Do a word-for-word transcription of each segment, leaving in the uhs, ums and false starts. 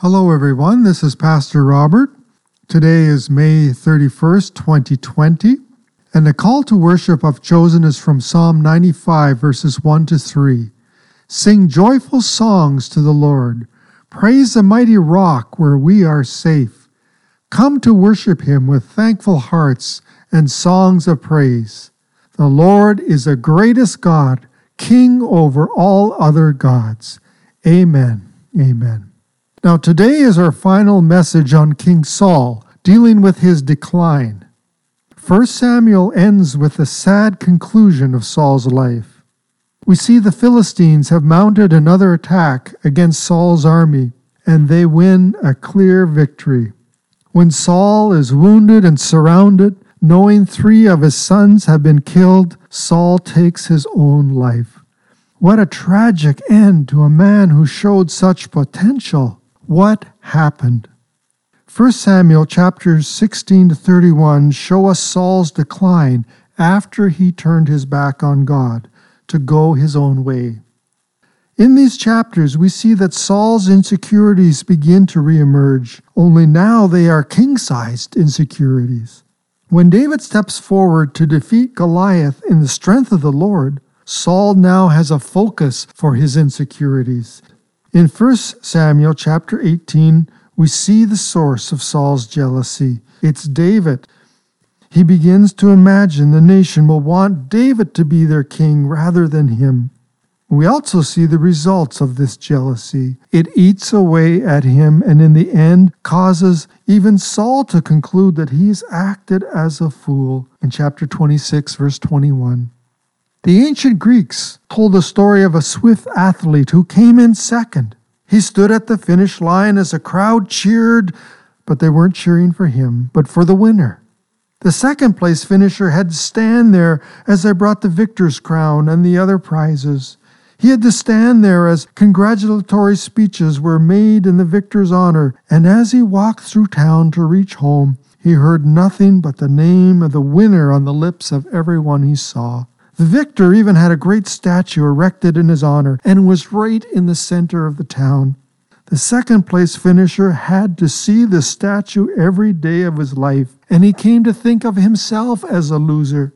Hello everyone, this is Pastor Robert. Today is May thirty-first, twenty twenty, and the call to worship I've chosen is from Psalm ninety-five, verses one to three. Sing joyful songs to the Lord. Praise the mighty rock where we are safe. Come to worship him with thankful hearts and songs of praise. The Lord is the greatest God, King over all other gods. Amen. Amen. Now today is our final message on King Saul, dealing with his decline. First Samuel ends with the sad conclusion of Saul's life. We see the Philistines have mounted another attack against Saul's army, and they win a clear victory. When Saul is wounded and surrounded, knowing three of his sons have been killed, Saul takes his own life. What a tragic end to a man who showed such potential. What happened? First Samuel chapters sixteen to thirty-one show us Saul's decline after he turned his back on God to go his own way. In these chapters, we see that Saul's insecurities begin to reemerge, only now they are king-sized insecurities. When David steps forward to defeat Goliath in the strength of the Lord, Saul now has a focus for his insecurities. In First Samuel chapter eighteen, we see the source of Saul's jealousy. It's David. He begins to imagine the nation will want David to be their king rather than him. We also see the results of this jealousy. It eats away at him and in the end causes even Saul to conclude that he's acted as a fool. In chapter twenty-six, verse twenty-one. The ancient Greeks told the story of a swift athlete who came in second. He stood at the finish line as a crowd cheered, but they weren't cheering for him, but for the winner. The second place finisher had to stand there as they brought the victor's crown and the other prizes. He had to stand there as congratulatory speeches were made in the victor's honor, and as he walked through town to reach home, he heard nothing but the name of the winner on the lips of everyone he saw. The victor even had a great statue erected in his honor and was right in the center of the town. The second place finisher had to see the statue every day of his life, and he came to think of himself as a loser.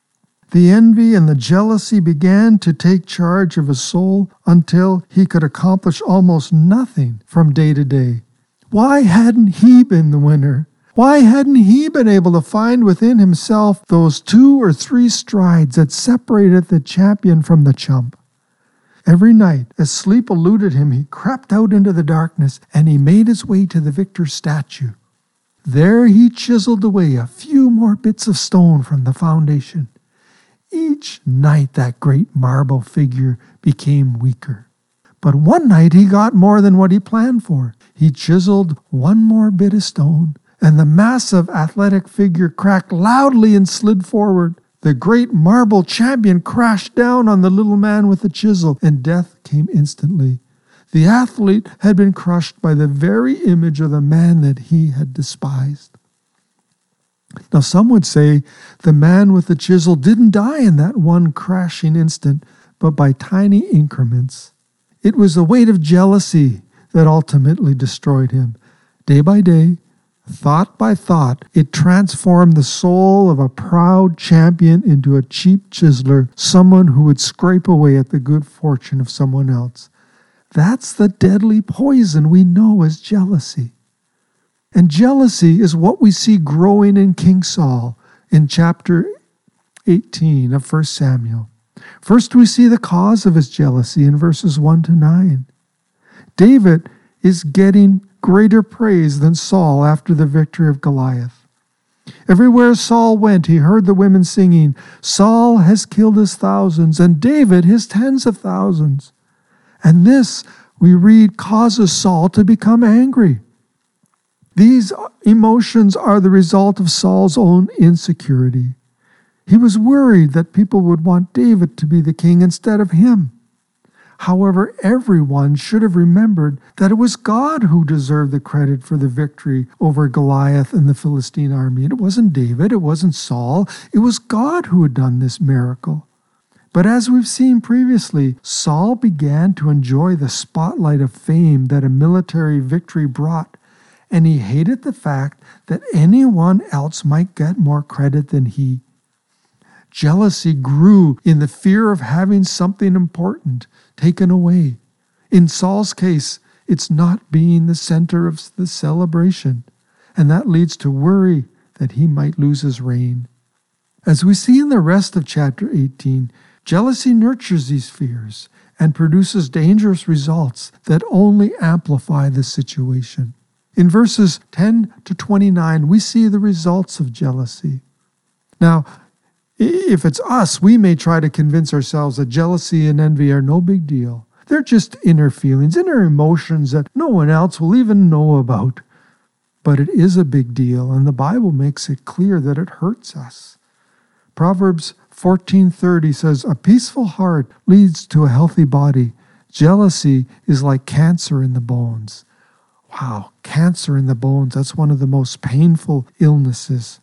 The envy and the jealousy began to take charge of his soul until he could accomplish almost nothing from day to day. Why hadn't he been the winner? Why hadn't he been able to find within himself those two or three strides that separated the champion from the chump? Every night, as sleep eluded him, he crept out into the darkness and he made his way to the victor's statue. There he chiseled away a few more bits of stone from the foundation. Each night that great marble figure became weaker. But one night he got more than what he planned for. He chiseled one more bit of stone, and the massive athletic figure cracked loudly and slid forward. The great marble champion crashed down on the little man with the chisel, and death came instantly. The athlete had been crushed by the very image of the man that he had despised. Now some would say the man with the chisel didn't die in that one crashing instant, but by tiny increments. It was the weight of jealousy that ultimately destroyed him. Day by day, thought by thought, it transformed the soul of a proud champion into a cheap chiseler, someone who would scrape away at the good fortune of someone else. That's the deadly poison we know as jealousy. And jealousy is what we see growing in King Saul in chapter eighteen of First Samuel. First, we see the cause of his jealousy in verses one to nine. David is getting greater praise than Saul after the victory of Goliath. Everywhere Saul went, he heard the women singing, "Saul has killed his thousands, and David his tens of thousands." And this, we read, causes Saul to become angry. These emotions are the result of Saul's own insecurity. He was worried that people would want David to be the king instead of him. However, everyone should have remembered that it was God who deserved the credit for the victory over Goliath and the Philistine army. It wasn't David, it wasn't Saul, it was God who had done this miracle. But as we've seen previously, Saul began to enjoy the spotlight of fame that a military victory brought, and he hated the fact that anyone else might get more credit than he. Jealousy grew in the fear of having something important taken away. In Saul's case, it's not being the center of the celebration, and that leads to worry that he might lose his reign. As we see in the rest of chapter eighteen, jealousy nurtures these fears and produces dangerous results that only amplify the situation. In verses ten to twenty-nine, we see the results of jealousy. Now, if it's us, we may try to convince ourselves that jealousy and envy are no big deal. They're just inner feelings, inner emotions that no one else will even know about. But it is a big deal, and the Bible makes it clear that it hurts us. Proverbs fourteen thirty says, "A peaceful heart leads to a healthy body. Jealousy is like cancer in the bones." Wow, cancer in the bones, that's one of the most painful illnesses.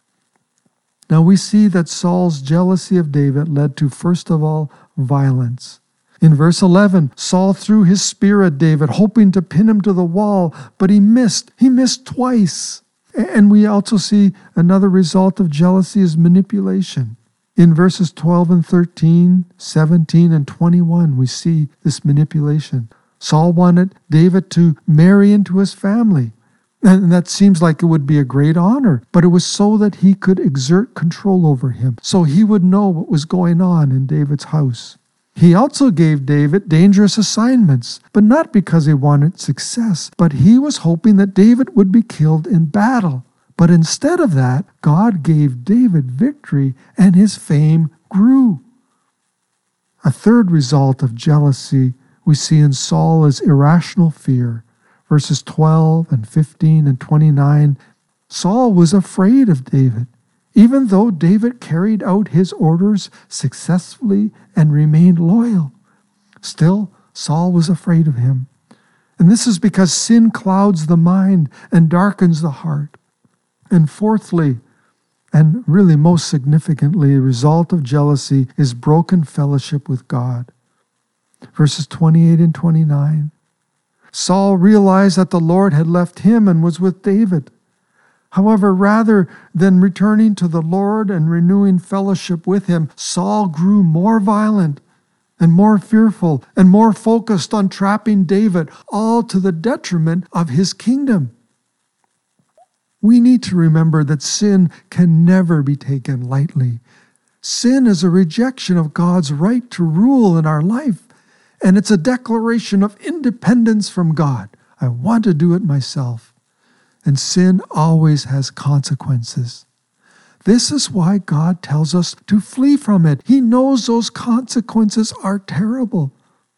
Now we see that Saul's jealousy of David led to, first of all, violence. In verse eleven, Saul threw his spear at David, hoping to pin him to the wall, but he missed. He missed twice. And we also see another result of jealousy is manipulation. In verses twelve and thirteen, seventeen and twenty-one, we see this manipulation. Saul wanted David to marry into his family. And that seems like it would be a great honor, but it was so that he could exert control over him, so he would know what was going on in David's house. He also gave David dangerous assignments, but not because he wanted success, but he was hoping that David would be killed in battle. But instead of that, God gave David victory, and his fame grew. A third result of jealousy we see in Saul is irrational fear. Verses twelve and fifteen and twenty-nine, Saul was afraid of David, even though David carried out his orders successfully and remained loyal. Still, Saul was afraid of him. And this is because sin clouds the mind and darkens the heart. And fourthly, and really most significantly, a result of jealousy is broken fellowship with God. Verses twenty-eight and twenty-nine. Saul realized that the Lord had left him and was with David. However, rather than returning to the Lord and renewing fellowship with him, Saul grew more violent and more fearful and more focused on trapping David, all to the detriment of his kingdom. We need to remember that sin can never be taken lightly. Sin is a rejection of God's right to rule in our life, and it's a declaration of independence from God. I want to do it myself. And sin always has consequences. This is why God tells us to flee from it. He knows those consequences are terrible.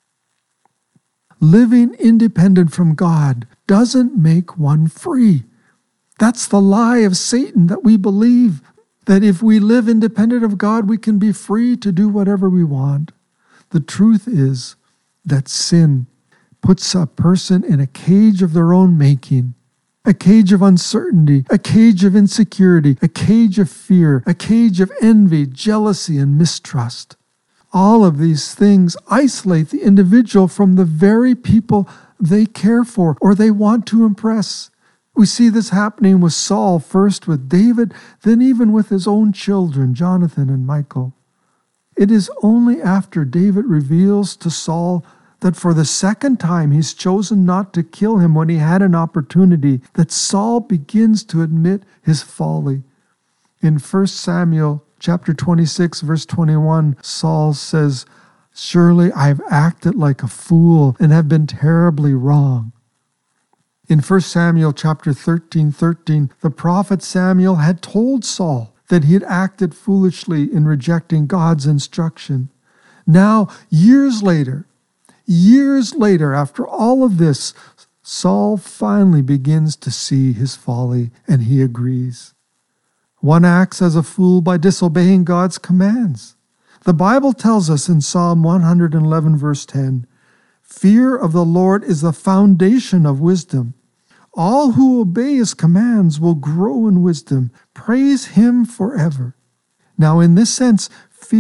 Living independent from God doesn't make one free. That's the lie of Satan that we believe, that if we live independent of God, we can be free to do whatever we want. The truth is that sin puts a person in a cage of their own making. A cage of uncertainty, a cage of insecurity, a cage of fear, a cage of envy, jealousy, and mistrust. All of these things isolate the individual from the very people they care for or they want to impress. We see this happening with Saul, first with David, then even with his own children, Jonathan and Michal. It is only after David reveals to Saul that for the second time he's chosen not to kill him when he had an opportunity, that Saul begins to admit his folly. In First Samuel chapter twenty-six, verse twenty-one, Saul says, "Surely I've acted like a fool and have been terribly wrong." In First Samuel chapter thirteen, thirteen, the prophet Samuel had told Saul that he had acted foolishly in rejecting God's instruction. Now, years later, Years later, after all of this, Saul finally begins to see his folly, and he agrees. One acts as a fool by disobeying God's commands. The Bible tells us in Psalm one eleven, verse ten, "Fear of the Lord is the foundation of wisdom. All who obey his commands will grow in wisdom. Praise him forever." Now, in this sense, fear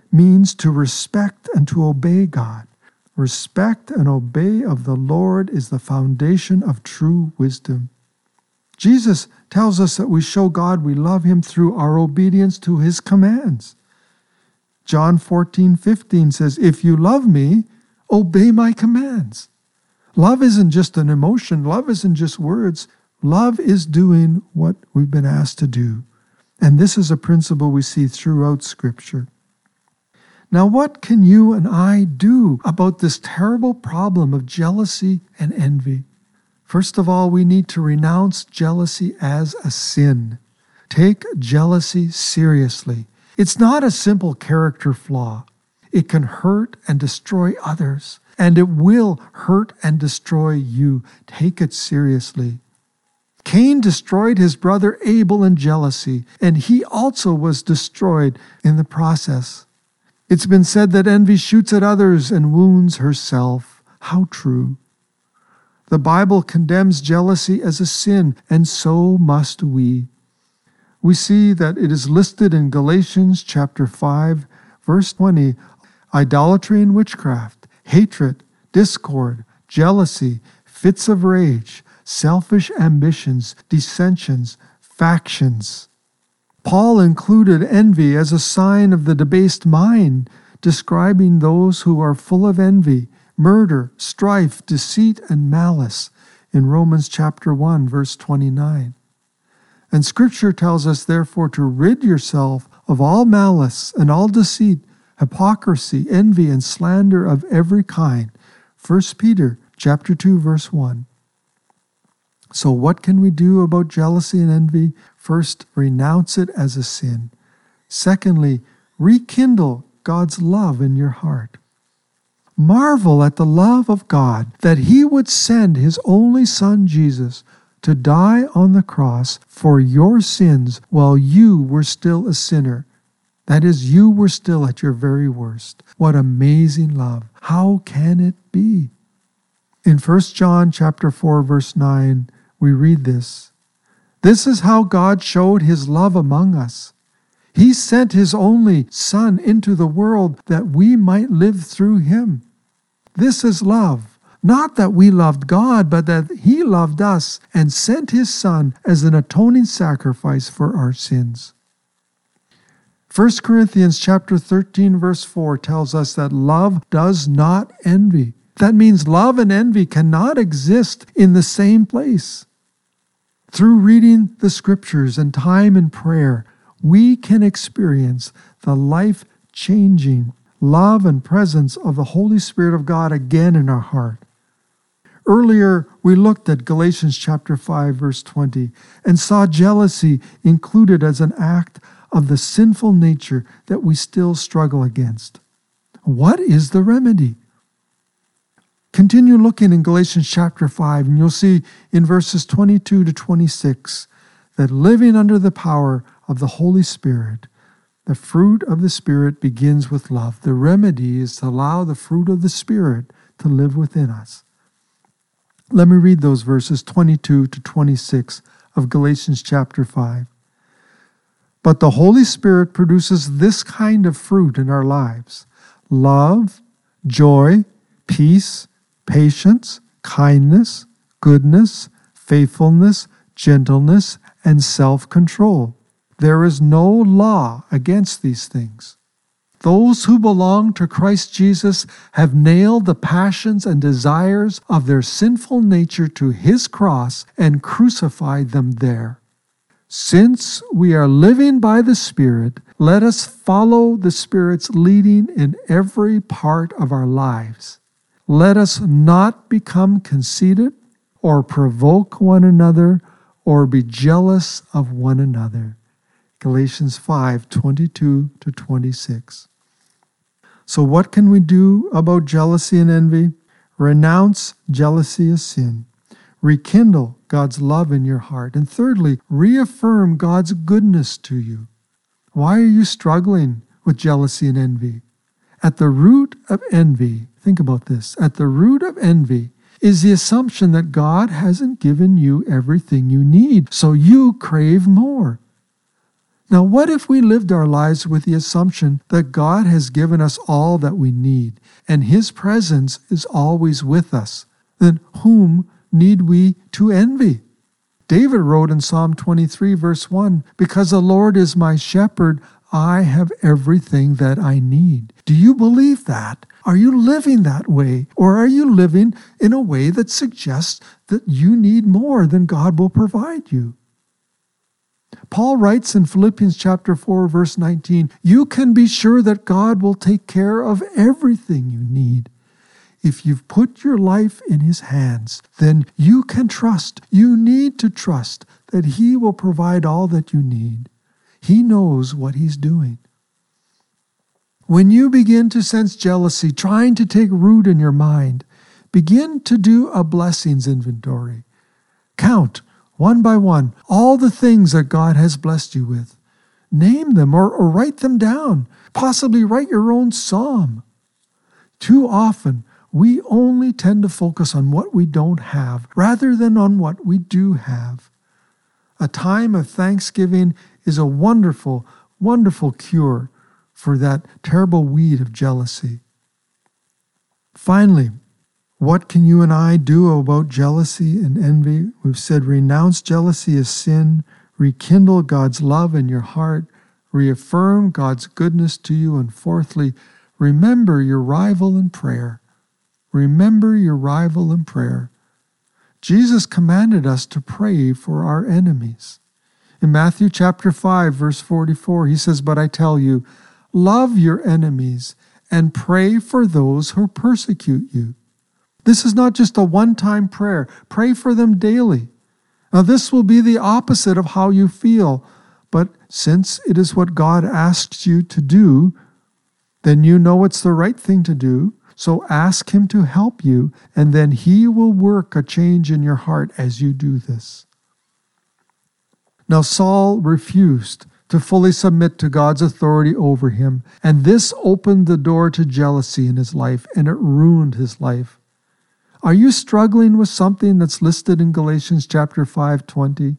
means to respect and to obey God. Respect and obey of the Lord is the foundation of true wisdom. Jesus tells us that we show God we love him through our obedience to his commands. John fourteen fifteen says, "If you love me, obey my commands." Love isn't just an emotion. Love isn't just words. Love is doing what we've been asked to do. And this is a principle we see throughout Scripture. Now, what can you and I do about this terrible problem of jealousy and envy? First of all, we need to renounce jealousy as a sin. Take jealousy seriously. It's not a simple character flaw. It can hurt and destroy others, and it will hurt and destroy you. Take it seriously. Cain destroyed his brother Abel in jealousy, and he also was destroyed in the process. It's been said that envy shoots at others and wounds herself. How true. The Bible condemns jealousy as a sin, and so must we. We see that it is listed in Galatians chapter five, verse twenty, idolatry and witchcraft, hatred, discord, jealousy, fits of rage, selfish ambitions, dissensions, factions. Paul included envy as a sign of the debased mind, describing those who are full of envy, murder, strife, deceit, and malice in Romans chapter one, verse twenty-nine. And Scripture tells us, therefore, to rid yourself of all malice and all deceit, hypocrisy, envy, and slander of every kind. First Peter chapter two, verse one. So what can we do about jealousy and envy? First, renounce it as a sin. Secondly, rekindle God's love in your heart. Marvel at the love of God, that he would send his only Son, Jesus, to die on the cross for your sins while you were still a sinner. That is, you were still at your very worst. What amazing love. How can it be? In First John chapter four, verse nine, we read this. This is how God showed his love among us. He sent his only Son into the world that we might live through him. This is love. Not that we loved God, but that he loved us and sent his Son as an atoning sacrifice for our sins. First Corinthians chapter thirteen, verse four tells us that love does not envy. That means love and envy cannot exist in the same place. Through reading the Scriptures and time in prayer, we can experience the life-changing love and presence of the Holy Spirit of God again in our heart. Earlier, we looked at Galatians chapter five, verse twenty, and saw jealousy included as an act of the sinful nature that we still struggle against. What is the remedy? Continue looking in Galatians chapter five, and you'll see in verses twenty-two to twenty-six that living under the power of the Holy Spirit, the fruit of the Spirit begins with love. The remedy is to allow the fruit of the Spirit to live within us. Let me read those verses twenty-two to twenty-six of Galatians chapter five. But the Holy Spirit produces this kind of fruit in our lives: love, joy, peace, patience, kindness, goodness, faithfulness, gentleness, and self-control. There is no law against these things. Those who belong to Christ Jesus have nailed the passions and desires of their sinful nature to his cross and crucified them there. Since we are living by the Spirit, let us follow the Spirit's leading in every part of our lives. Let us not become conceited or provoke one another or be jealous of one another. Galatians five, twenty-two to twenty-six. So what can we do about jealousy and envy? Renounce jealousy as sin. Rekindle God's love in your heart. And thirdly, reaffirm God's goodness to you. Why are you struggling with jealousy and envy? At the root of envy, think about this, at the root of envy is the assumption that God hasn't given you everything you need, so you crave more. Now, what if we lived our lives with the assumption that God has given us all that we need, and His presence is always with us? Then whom need we to envy? David wrote in Psalm twenty-three, verse one, "Because the Lord is my shepherd, I have everything that I need." Do you believe that? Are you living that way? Or are you living in a way that suggests that you need more than God will provide you? Paul writes in Philippians chapter four, verse nineteen, "You can be sure that God will take care of everything you need." If you've put your life in His hands, then you can trust, you need to trust that He will provide all that you need. He knows what He's doing. When you begin to sense jealousy trying to take root in your mind, begin to do a blessings inventory. Count, one by one, all the things that God has blessed you with. Name them or, or write them down. Possibly write your own psalm. Too often, we only tend to focus on what we don't have rather than on what we do have. A time of thanksgiving is a wonderful, wonderful cure for that terrible weed of jealousy. Finally, what can you and I do about jealousy and envy? We've said renounce jealousy as sin, rekindle God's love in your heart, reaffirm God's goodness to you, and fourthly, remember your rival in prayer. Remember your rival in prayer. Jesus commanded us to pray for our enemies. In Matthew chapter five, verse forty-four, He says, "But I tell you, love your enemies and pray for those who persecute you." This is not just a one-time prayer. Pray for them daily. Now, this will be the opposite of how you feel, but since it is what God asks you to do, then you know it's the right thing to do. So ask Him to help you, and then He will work a change in your heart as you do this. Now, Saul refused to fully submit to God's authority over him, and this opened the door to jealousy in his life, and it ruined his life. Are you struggling with something that's listed in Galatians chapter five twenty?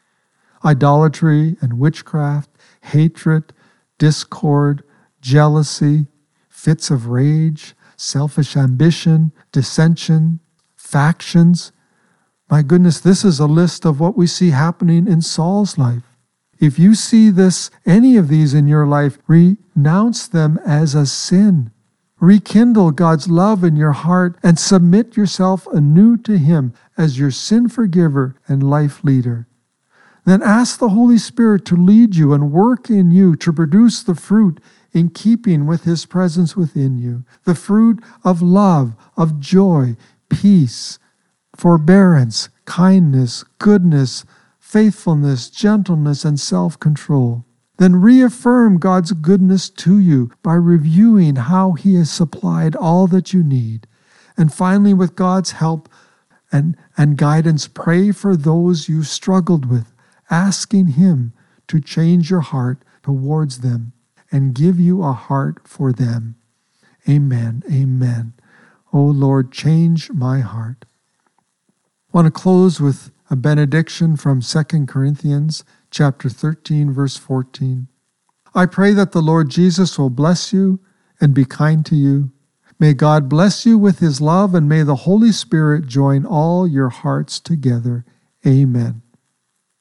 Idolatry and witchcraft, hatred, discord, jealousy, fits of rage, selfish ambition, dissension, factions. My goodness, this is a list of what we see happening in Saul's life. If you see this, any of these in your life, renounce them as a sin. Rekindle God's love in your heart and submit yourself anew to Him as your sin forgiver and life leader. Then ask the Holy Spirit to lead you and work in you to produce the fruit in keeping with His presence within you. The fruit of love, of joy, peace, forbearance, kindness, goodness, faithfulness, gentleness, and self-control. Then reaffirm God's goodness to you by reviewing how He has supplied all that you need. And finally, with God's help and, and guidance, pray for those you've struggled with, asking Him to change your heart towards them and give you a heart for them. Amen. Amen. O Lord, change my heart. I want to close with a benediction from Second Corinthians chapter thirteen, verse fourteen. I pray that the Lord Jesus will bless you and be kind to you. May God bless you with His love, and may the Holy Spirit join all your hearts together. Amen.